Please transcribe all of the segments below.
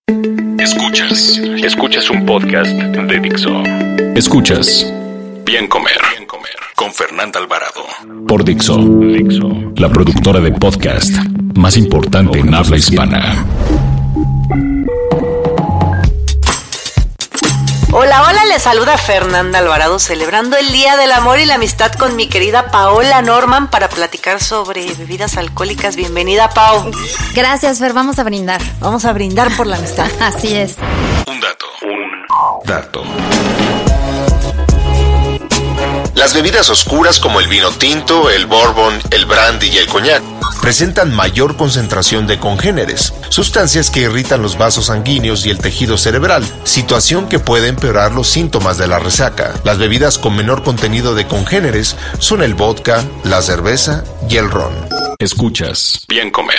Escuchas un podcast de Dixo. Escuchas Bien Comer con Fernanda Alvarado por Dixo, la productora de podcast más importante en habla hispana. Hola, les saluda Fernanda Alvarado, celebrando el Día del Amor y la Amistad con mi querida Paola Norman para platicar sobre bebidas alcohólicas. Bienvenida, Pau. Gracias, Fer, vamos a brindar. Vamos a brindar por la amistad. Así es. Un dato. Las bebidas oscuras como el vino tinto, el bourbon, el brandy y el coñac presentan mayor concentración de congéneres, sustancias que irritan los vasos sanguíneos y el tejido cerebral, situación que puede empeorar los síntomas de la resaca. Las bebidas con menor contenido de congéneres son el vodka, la cerveza y el ron. Escuchas Bien Comer.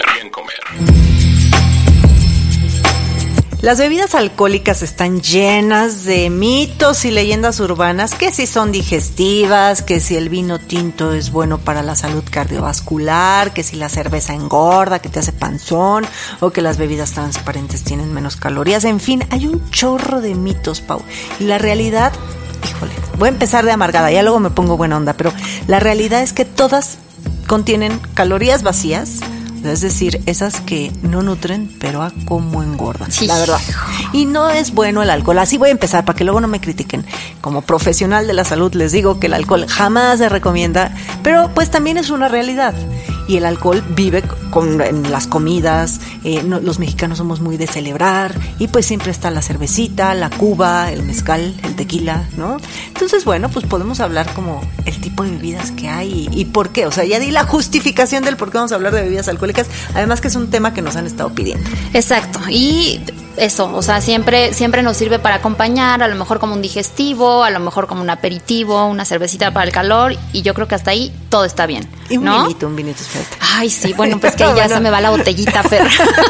Las bebidas alcohólicas están llenas de mitos y leyendas urbanas, que si son digestivas, que si el vino tinto es bueno para la salud cardiovascular, que si la cerveza engorda, que te hace panzón, o que las bebidas transparentes tienen menos calorías. En fin, hay un chorro de mitos, Pau. Y la realidad, híjole, voy a empezar de amargada, ya luego me pongo buena onda, pero la realidad es que todas contienen calorías vacías. Es decir, esas que no nutren, pero a cómo engordan, sí, la verdad. Y no es bueno el alcohol. Así voy a empezar, para que luego no me critiquen. Como profesional de la salud les digo que el alcohol jamás se recomienda, pero pues también es una realidad. Y el alcohol vive en las comidas. Los mexicanos somos muy de celebrar, y pues siempre está la cervecita, la cuba, el mezcal, el tequila, ¿no? Entonces, bueno, pues podemos hablar como el tipo de bebidas que hay y por qué. O sea, ya di la justificación del por qué vamos a hablar de bebidas alcohólicas, además que es un tema que nos han estado pidiendo. Exacto, y eso, o sea, siempre nos sirve para acompañar, a lo mejor como un digestivo, a lo mejor como un aperitivo, una cervecita para el calor, y yo creo que hasta ahí todo está bien, y ¿no? un vinito, espérate. Ay, sí, bueno, pues que ya bueno. Se me va la botellita, Fer.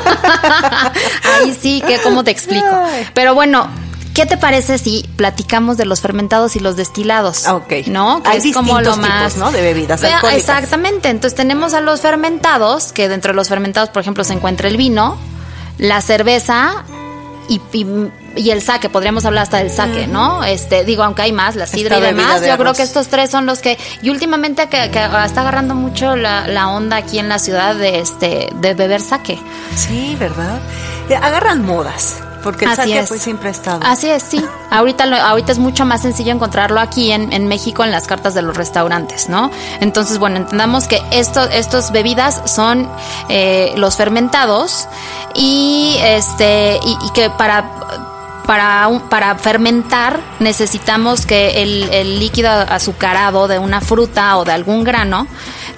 Ay, sí, que cómo te explico. Pero bueno, ¿qué te parece si platicamos de los fermentados y los destilados? Ok. ¿No? Que hay es como lo más, tipos, ¿no? De bebidas alcohólicas. Exactamente. Entonces tenemos a los fermentados, que dentro de los fermentados, por ejemplo, se encuentra el vino, la cerveza y el sake. Podríamos hablar hasta del sake, ¿no? Digo, aunque hay más, la sidra y demás. Yo creo que estos tres son los que... Y últimamente que está agarrando mucho la onda aquí en la ciudad de beber sake. Sí, ¿verdad? Agarran modas. Porque el sake pues siempre ha estado. Así es, sí. Ahorita es mucho más sencillo encontrarlo aquí en México en las cartas de los restaurantes, ¿no? Entonces, bueno, entendamos que estos bebidas son los fermentados y que para fermentar necesitamos que el líquido azucarado de una fruta o de algún grano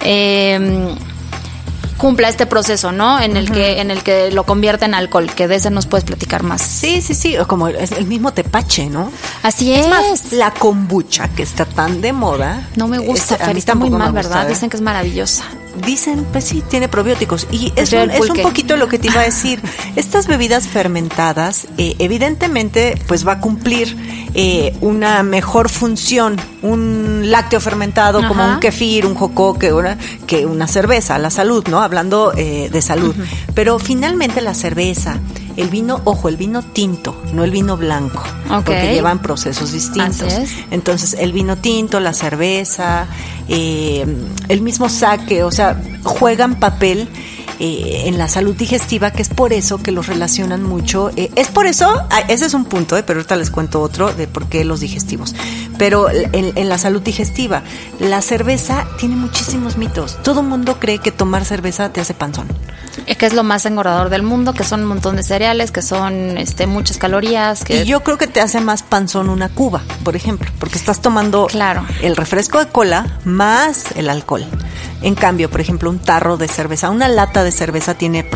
cumpla este proceso, ¿no? En el que lo convierte en alcohol, que de ese nos puedes platicar más. Sí, como el mismo tepache, ¿no? Así es. Es más, la kombucha, que está tan de moda. No me gusta, Fer, está muy mal, ¿verdad? Dicen que es maravillosa. Dicen, pues sí, tiene probióticos. Y es un poquito lo que te iba a decir. Estas bebidas fermentadas, evidentemente, pues va a cumplir una mejor función. Un lácteo fermentado, como un kefir, un jocó, que una cerveza, la salud, ¿no? Hablando de salud. Pero finalmente la cerveza, el vino tinto, no el vino blanco. Porque llevan procesos distintos. Así es. Entonces, el vino tinto, la cerveza, el mismo sake, o sea, juegan papel en la salud digestiva, que es por eso que los relacionan mucho. Es por eso, ese es un punto, pero ahorita les cuento otro de por qué los digestivos. Pero en la salud digestiva, la cerveza tiene muchísimos mitos. Todo el mundo cree que tomar cerveza te hace panzón. Que es lo más engordador del mundo, que son un montón de cereales, que son muchas calorías. Y yo creo que te hace más panzón una cuba, por ejemplo, porque estás tomando el refresco de cola más el alcohol. En cambio, por ejemplo, un tarro de cerveza, una lata de cerveza tiene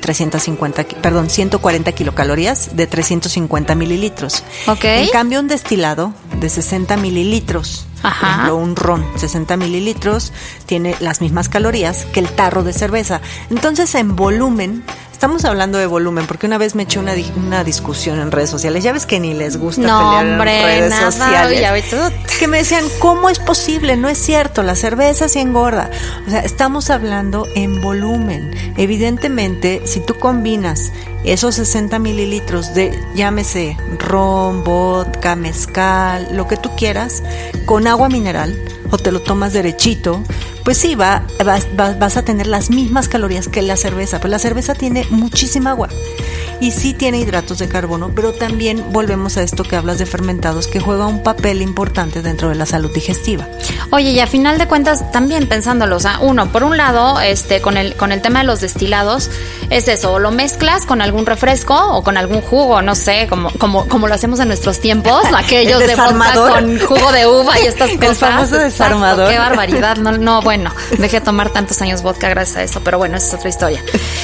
140 kilocalorías de 350 mililitros. En cambio, un destilado de 60 mililitros, por ejemplo, un ron, 60 mililitros, tiene las mismas calorías que el tarro de cerveza. Entonces, en volumen, estamos hablando de volumen, porque una vez me eché una discusión en redes sociales. Ya ves que ni les gusta pelear en redes sociales. Que me decían, ¿cómo es posible? No es cierto, la cerveza sí engorda. O sea, estamos hablando en volumen. Evidentemente, si tú combinas esos 60 mililitros de, llámese, ron, vodka, mezcal, lo que tú quieras, con agua mineral, o te lo tomas derechito, pues sí, vas a tener las mismas calorías que la cerveza. Pues la cerveza tiene muchísima agua y sí tiene hidratos de carbono, pero también volvemos a esto que hablas de fermentados, que juega un papel importante dentro de la salud digestiva. Oye, y a final de cuentas, también pensándolo, o sea, uno, por un lado, con el tema de los destilados, es eso, o lo mezclas con algún refresco o con algún jugo, no sé, como lo hacemos en nuestros tiempos, aquellos de vodka con jugo de uva y estas cosas. El famoso desarmador. Qué barbaridad, no, bueno, dejé de tomar tantos años vodka gracias a eso, pero bueno, esa es otra historia.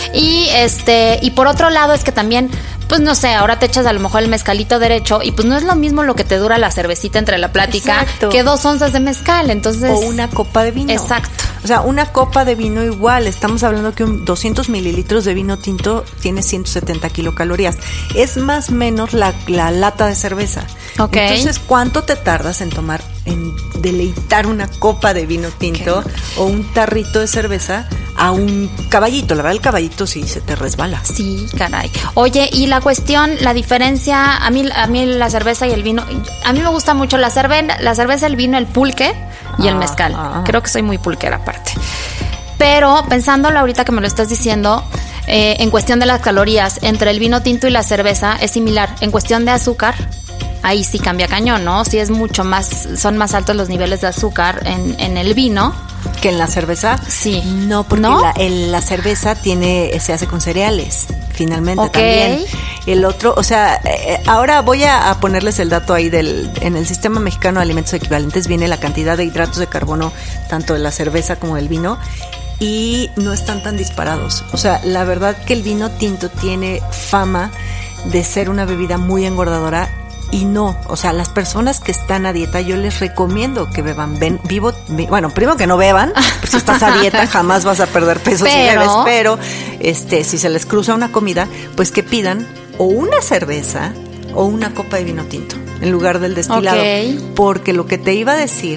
Y por otro lado es que también, pues no sé, ahora te echas a lo mejor el mezcalito derecho y pues no es lo mismo lo que te dura la cervecita entre la plática. Exacto. Que 2 onzas de mezcal, entonces. O una copa de vino. Exacto. O sea, una copa de vino igual, estamos hablando que 200 mililitros de vino tinto tiene 170 kilocalorías. Es más o menos la lata de cerveza. Okay. Entonces, ¿cuánto te tardas en deleitar una copa de vino tinto o un tarrito de cerveza a un caballito? La verdad, el caballito sí se te resbala. Sí, caray. Oye, y la cuestión, la diferencia, a mí la cerveza y el vino, a mí me gusta mucho la cerveza, el vino, el pulque y el mezcal. Creo que soy muy pulquera aparte. Pero pensándolo ahorita que me lo estás diciendo, en cuestión de las calorías, entre el vino tinto y la cerveza es similar. En cuestión de azúcar, ahí sí cambia cañón, ¿no? Sí es mucho más, son más altos los niveles de azúcar en el vino. ¿Que en la cerveza? Sí. No, porque la cerveza se hace con cereales, finalmente. Okay. También. El otro, o sea, ahora voy a ponerles el dato ahí en el Sistema Mexicano de Alimentos Equivalentes viene la cantidad de hidratos de carbono, tanto de la cerveza como del vino, y no están tan disparados. O sea, la verdad que el vino tinto tiene fama de ser una bebida muy engordadora. Y no, o sea, las personas que están a dieta, yo les recomiendo que beban bueno, primero que no beban, pues si estás a dieta jamás vas a perder peso si bebes, pero si se les cruza una comida, pues que pidan o una cerveza o una copa de vino tinto en lugar del destilado. Okay. Porque lo que te iba a decir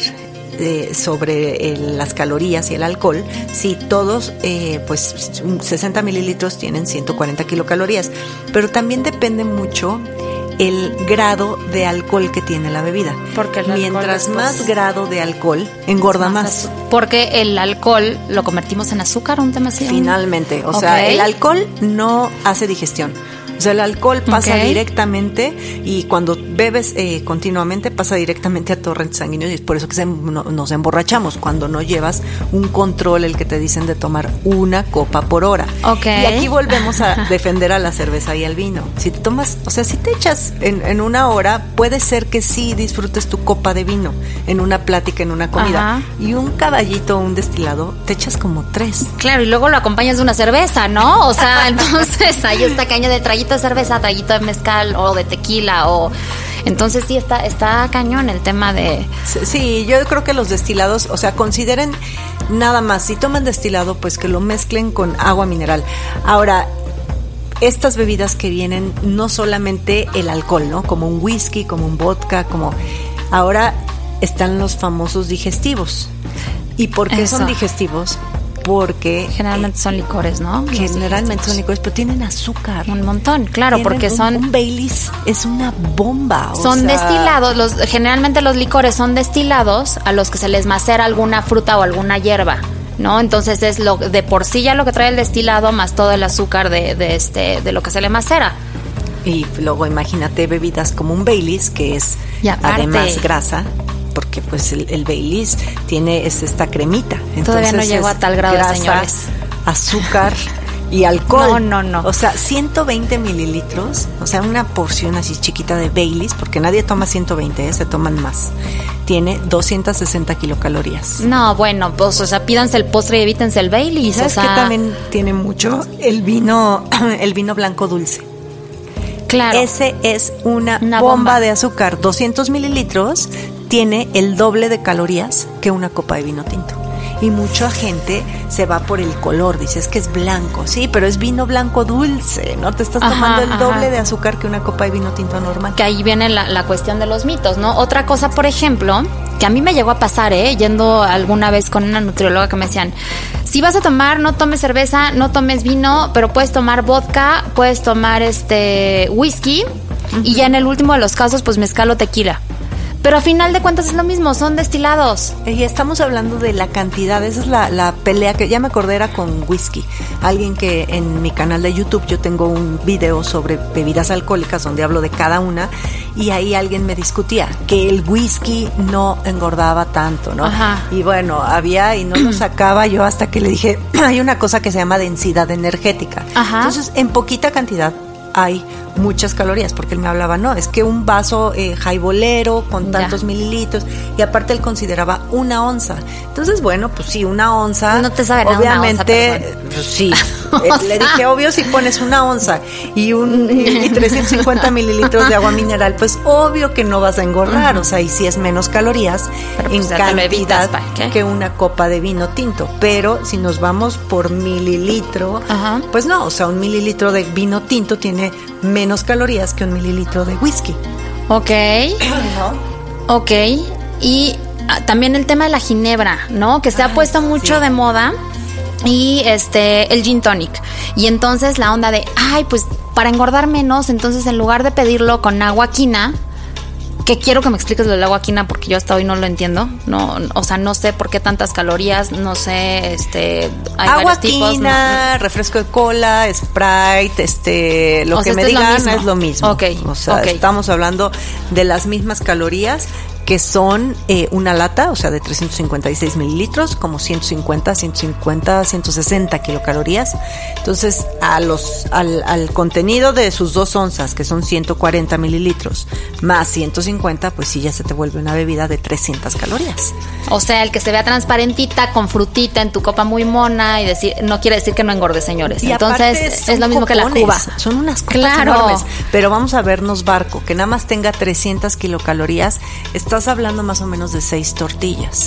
sobre las calorías y el alcohol, sí, todos, pues 60 mililitros tienen 140 kilocalorías, pero también depende mucho el grado de alcohol que tiene la bebida. Porque mientras más grado de alcohol, engorda más. Porque el alcohol lo convertimos en azúcar, un tema así. Finalmente, o sea, el alcohol no hace digestión. O sea, el alcohol pasa directamente y cuando bebes continuamente pasa directamente a torrentes sanguíneos y es por eso que nos emborrachamos cuando no llevas un control, el que te dicen de tomar una copa por hora. Okay. Y aquí volvemos a defender a la cerveza y al vino. Si te tomas, o sea, si te echas en una hora, puede ser que sí disfrutes tu copa de vino en una plática, en una comida. Ajá. Y un caballito o un destilado, te echas como 3. Claro, y luego lo acompañas de una cerveza, ¿no? O sea, entonces ahí está caña de traguito de cerveza, traguito de mezcal o de tequila o entonces sí está cañón el tema de. Sí, yo creo que los destilados, o sea, consideren nada más, si toman destilado, pues que lo mezclen con agua mineral. Ahora, estas bebidas que vienen, no solamente el alcohol, ¿no? Como un whisky, como un vodka, ahora están los famosos digestivos. ¿Y por qué son digestivos? Porque generalmente son licores, ¿no? Generalmente son licores, pero tienen azúcar. Un montón, claro, porque son. Un Baileys es una bomba. Son destilados, generalmente los licores son destilados a los que se les macera alguna fruta o alguna hierba, ¿no? Entonces es de por sí ya lo que trae el destilado más todo el azúcar de lo que se le macera. Y luego imagínate bebidas como un Baileys, que es además grasa. Porque pues el Baileys es esta cremita. Entonces, todavía no llegó a tal grado, grasa, señores. Azúcar y alcohol. No. O sea, 120 mililitros, o sea, una porción así chiquita de Baileys, porque nadie toma 120, se toman más. Tiene 260 kilocalorías. No, bueno, pues, o sea, pídanse el postre y evítense el Baileys. ¿Sabes qué también tiene mucho? El vino blanco dulce. Claro. Ese es una bomba de azúcar. 200 mililitros tiene el doble de calorías que una copa de vino tinto. y mucha gente se va por el color, dices que es blanco, sí, pero es vino blanco dulce, ¿no? Te estás tomando el doble de azúcar que una copa de vino tinto normal. Que ahí viene la cuestión de los mitos, ¿no? Otra cosa, por ejemplo, que a mí me llegó a pasar, yendo alguna vez con una nutrióloga que me decían, si vas a tomar, no tomes cerveza, no tomes vino, pero puedes tomar vodka, puedes tomar whisky, y ya en el último de los casos, pues mezcal o tequila. Pero a final de cuentas es lo mismo, son destilados. Y estamos hablando de la cantidad, esa es la pelea que ya me acordé, era con whisky. Alguien que en mi canal de YouTube yo tengo un video sobre bebidas alcohólicas donde hablo de cada una, y ahí alguien me discutía que el whisky no engordaba tanto, ¿no? Ajá. Y bueno, y no lo sacaba yo hasta que le dije, hay una cosa que se llama densidad energética. Ajá. Entonces, en poquita cantidad hay muchas calorías, porque él me hablaba, no, es que un vaso jaibolero con tantos mililitros, y aparte él consideraba 1 onza. Entonces, bueno, pues sí, 1 onza. No te sabe nada obviamente, una onza, pues sí. Le dije, obvio, si pones 1 onza y 350 mililitros de agua mineral, pues obvio que no vas a engordar, o sea, y si es menos calorías en cantidad que una copa de vino tinto. Pero si nos vamos por mililitro, pues no, o sea, 1 mililitro de vino tinto tiene menos calorías que 1 mililitro de whisky. Ok. ¿No? Ok. Y también el tema de la ginebra, ¿no? Que se ha puesto mucho de moda. Y el gin tonic. Y entonces la onda de, pues para engordar menos, entonces en lugar de pedirlo con agua quina, que quiero que me expliques lo del agua quina porque yo hasta hoy no lo entiendo. No, o sea, no sé por qué tantas calorías, no sé, hay agua varios tipos. Quina, refresco de cola, Sprite, lo que me digan es lo mismo. Okay, o sea, estamos hablando de las mismas calorías, que son una lata, o sea, de 356 mililitros, como 160 kilocalorías. Entonces, al contenido de sus 2 onzas, que son 140 mililitros, más 150, pues sí, ya se te vuelve una bebida de 300 calorías. O sea, el que se vea transparentita, con frutita en tu copa muy mona, y no quiere decir que no engorde, señores. Y entonces, es lo mismo que la Cuba. Son unas copas enormes. Pero vamos a vernos barco, que nada más tenga 300 kilocalorías, estás hablando más o menos de 6 tortillas.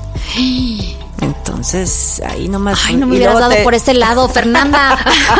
Entonces, ahí nomás. Ay, no me hubieras dado por ese lado, Fernanda.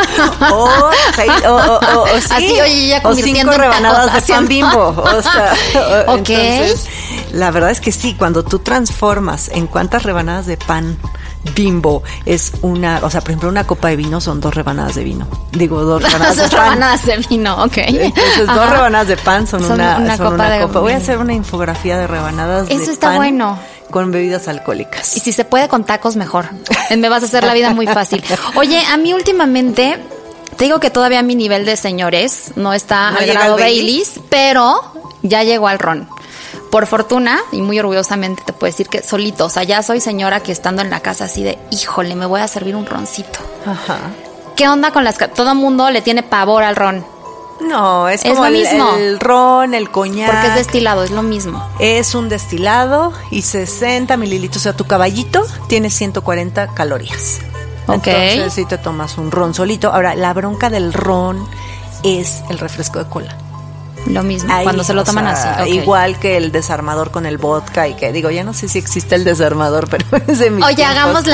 Sí, así, oye, ya convirtiendo o 5 rebanadas tacos, de pan Bimbo. O sea, okay. Entonces, la verdad es que sí, cuando tú transformas en cuántas rebanadas de pan Bimbo es o sea, por ejemplo, una copa de vino son 2 rebanadas de vino. Digo, 2 rebanadas de pan. 2 rebanadas de vino, ok. Entonces, 2 rebanadas de pan son una copa. Voy a vino. hacer una infografía de rebanadas de pan. Eso está bueno. Con bebidas alcohólicas. Y si se puede con tacos, mejor. Me vas a hacer la vida muy fácil. Oye, a mí últimamente, te digo que todavía mi nivel de señores no está al grado Baileys, pero ya llegó al ron. Por fortuna, y muy orgullosamente te puedo decir que solito, o sea, ya soy señora que estando en la casa así de, híjole, me voy a servir un roncito. Ajá. ¿Qué onda con todo mundo le tiene pavor al ron? No, es como lo mismo. El ron, el coñac. Porque es destilado, es lo mismo. Es un destilado y 60 mililitros. O sea, tu caballito tiene 140 calorías. Ok. Entonces, si te tomas un ron solito. Ahora, la bronca del ron es el refresco de cola. Lo mismo, cuando se lo toman así. Okay. Igual que el desarmador con el vodka y que digo, ya no sé si existe el desarmador, pero es de mi Oye, tiempos. hagamos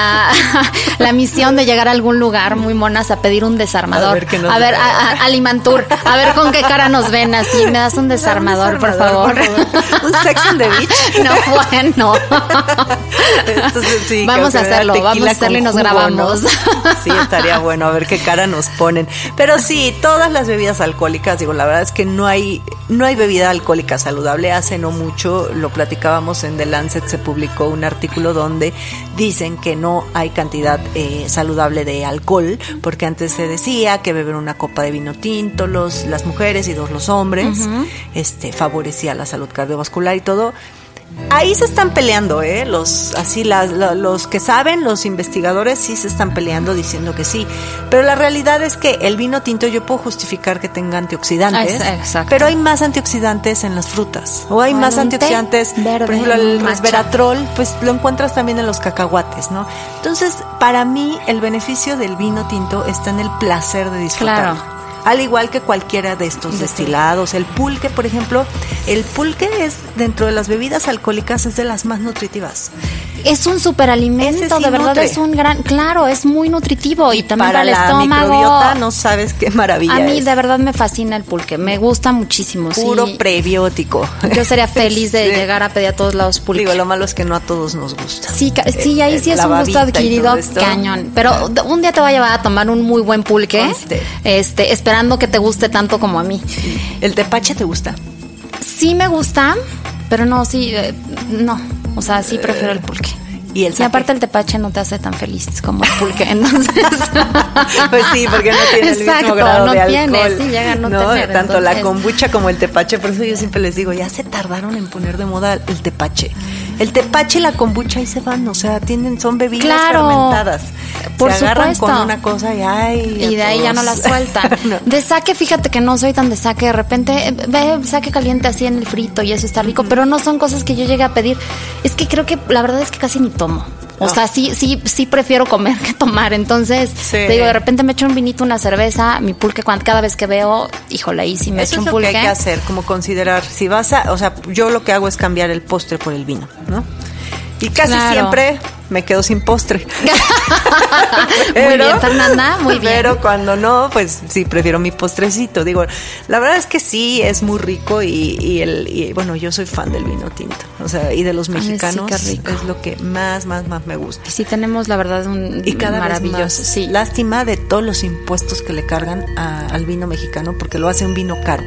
la misión de llegar a algún lugar muy monas a pedir un desarmador. A ver, a Limantur, a ver con qué cara nos ven así. Me das un desarmador, por favor. ¿Un Sex on the Beach? No, bueno. Entonces, sí, vamos a hacerlo y nos grabamos. ¿No? Sí, estaría bueno, a ver qué cara nos ponen. Pero sí, todas las bebidas alcohólicas, digo, la verdad es que no hay bebida alcohólica saludable. Hace no mucho lo platicábamos en The Lancet, se publicó un artículo donde dicen que no hay cantidad saludable de alcohol, porque antes se decía que beber una copa de vino tinto las mujeres y 2 los hombres, favorecía la salud cardiovascular y todo. Ahí se están peleando, los que saben, los investigadores sí se están peleando diciendo que sí, pero la realidad es que el vino tinto yo puedo justificar que tenga antioxidantes, pero hay más antioxidantes en las frutas, o hay más antioxidantes, por ejemplo el resveratrol, pues lo encuentras también en los cacahuates, ¿no? Entonces, para mí el beneficio del vino tinto está en el placer de disfrutarlo. Claro. Al igual que cualquiera de estos destilados. El pulque, por ejemplo, es dentro de las bebidas alcohólicas es de las más nutritivas. Es un superalimento, de verdad es un gran, claro, es muy nutritivo y también para el estómago. Microbiota, no sabes qué maravilla. A mí de verdad me fascina el pulque, me gusta muchísimo. Puro prebiótico. Yo sería feliz de llegar a pedir a todos lados pulque. Digo, lo malo es que no a todos nos gusta. Sí, ahí sí es un gusto adquirido cañón. Pero un día te voy a llevar a tomar un muy buen pulque, esperando que te guste tanto como a mí. ¿El tepache te gusta? Sí me gusta, pero no, no. O sea, sí prefiero el pulque. Y aparte el tepache no te hace tan feliz como el pulque, entonces. Pues sí, porque no tiene el mismo grado de alcohol. Sí, llega a no tener. Tanto la kombucha como el tepache, por eso yo siempre les digo, ya se tardaron en poner de moda el tepache. El tepache y la kombucha ahí se van, o sea, son bebidas fermentadas. Por se agarran supuesto. con una cosa y de ahí ya no la sueltan. No. De sake, fíjate que no soy tan de sake. De repente ve sake caliente así en el frito y eso está rico, pero no son cosas que yo llegue a pedir. Es que creo que la verdad es que casi ni tomo. O sea, sí prefiero comer que tomar. Entonces, te digo, de repente me echo un vinito, una cerveza, mi pulque, cada vez que veo, híjole, ahí sí me echo un pulque. Eso es lo que hay que hacer, como considerar, si vas o sea, yo lo que hago es cambiar el postre por el vino, ¿no? Y casi siempre me quedo sin postre. Muy bien, Fernanda, muy bien. Pero cuando no, pues sí, prefiero mi postrecito. Digo, la verdad es que sí, es muy rico y bueno, yo soy fan del vino tinto. O sea, y de los mexicanos es lo que más me gusta. Sí, tenemos la verdad y cada maravilloso. Vez más. Sí. Lástima de todos los impuestos que le cargan al vino mexicano porque lo hace un vino caro.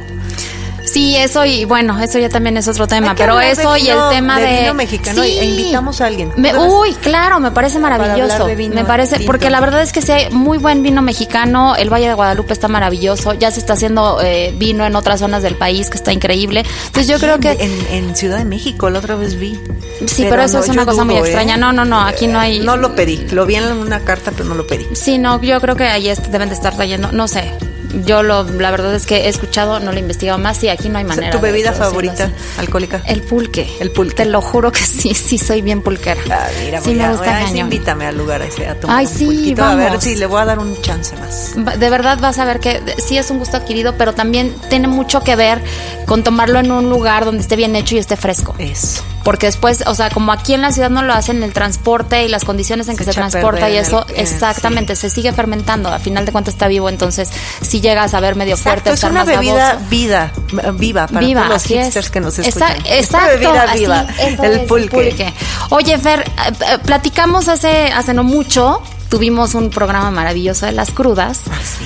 Sí, eso y bueno, eso ya también es otro tema, pero eso y el tema de vino mexicano, sí, invitamos a alguien. Claro, me parece maravilloso. Me parece tinto. Porque la verdad es que sí hay muy buen vino mexicano, el Valle de Guadalupe está maravilloso, ya se está haciendo vino en otras zonas del país que está increíble. Entonces yo creo que en Ciudad de México la otra vez vi. Sí, pero eso es una cosa muy extraña. No, aquí no hay. No lo pedí, lo vi en una carta, pero no lo pedí. Sí, no, yo creo que ahí deben de estar trayendo, no sé. Yo la verdad es que he escuchado, no lo he investigado más, sí, aquí no hay manera. ¿Tu bebida favorita alcohólica? El pulque. El pulque. Te lo juro que sí soy bien pulquera. Mira, sí me gusta cañón. Invítame al lugar ese a tomar un pulquito, vamos. a ver si le voy a dar un chance más. De verdad vas a ver que sí es un gusto adquirido, pero también tiene mucho que ver con tomarlo en un lugar donde esté bien hecho y esté fresco. Eso. Porque después, o sea, como aquí en la ciudad no lo hacen, el transporte y las condiciones en que se transporta y eso, exactamente, se sigue fermentando. A final de cuentas está vivo, entonces si llegas a ver medio fuerte, es una bebida viva para todos los hipsters que nos escuchan. Exacto, bebida viva, el pulque. Oye, Fer, platicamos hace no mucho, tuvimos un programa maravilloso de las crudas. Sí.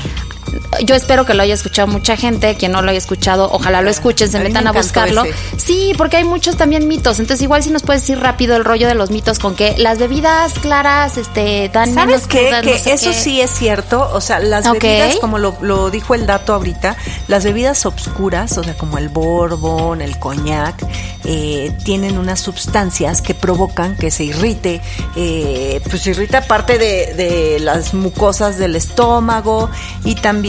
Yo espero que lo haya escuchado mucha gente. Quien no lo haya escuchado, ojalá lo escuchen, se metan a buscarlo. Sí, porque hay muchos también mitos. Entonces igual si nos puedes decir rápido el rollo de los mitos con que las bebidas claras dan ¿sabes menos qué? crudas, Que no sé eso qué. sí es cierto. O sea, las bebidas, como lo dijo el dato ahorita, las bebidas obscuras, o sea, como el bourbon, el coñac, tienen unas sustancias que provocan que se irrite, pues se irrita parte de las mucosas del estómago y también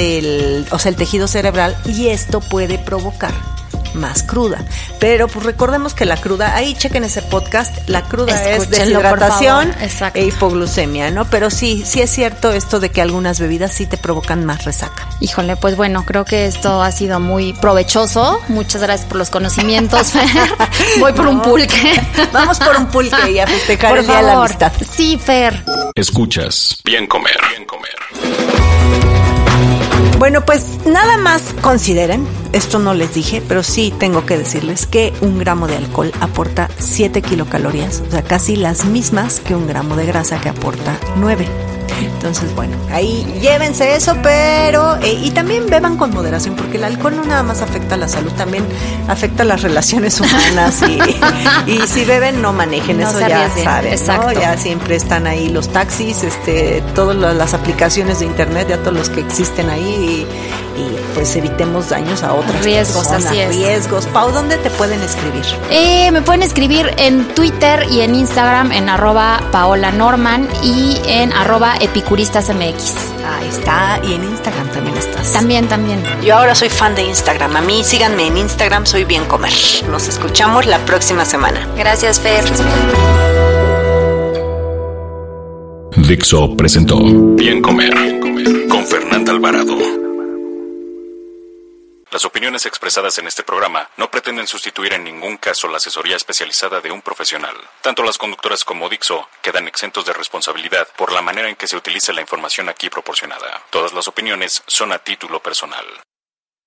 el tejido cerebral, y esto puede provocar más cruda. Pero pues recordemos que la cruda, ahí chequen ese podcast, la cruda es deshidratación e hipoglucemia, ¿no? Pero sí es cierto esto de que algunas bebidas sí te provocan más resaca. Híjole, pues bueno, creo que esto ha sido muy provechoso. Muchas gracias por los conocimientos, Fer. Voy por un pulque. Vamos por un pulque y a festejar el día de la amistad. Sí, Fer. Escuchas Bien Comer. Bien Comer. Bueno, pues nada más consideren, esto no les dije, pero sí tengo que decirles que 1 gramo de alcohol aporta 7 kilocalorías, o sea, casi las mismas que 1 gramo de grasa, que aporta 9. Entonces, bueno, ahí llévense eso, pero y también beban con moderación, porque el alcohol no nada más afecta a la salud, también afecta a las relaciones humanas y si beben no manejen, no, eso ya saben, ¿no? Ya siempre están ahí los taxis, todas las aplicaciones de internet, ya todos los que existen ahí y pues evitemos daños a otras riesgos, personas. Así es. Riesgos. Pau, ¿dónde te pueden escribir? Me pueden escribir en Twitter y en Instagram en @PaolaNorman y en @epicuristasmx. Ahí está, y en Instagram también estás. También. Yo ahora soy fan de Instagram. A mí síganme en Instagram, soy Bien Comer. Nos escuchamos la próxima semana. Gracias, Fer. Dixo presentó Bien Comer con Fernanda Alvarado. Las opiniones expresadas en este programa no pretenden sustituir en ningún caso la asesoría especializada de un profesional. Tanto las conductoras como Dixo quedan exentos de responsabilidad por la manera en que se utilice la información aquí proporcionada. Todas las opiniones son a título personal.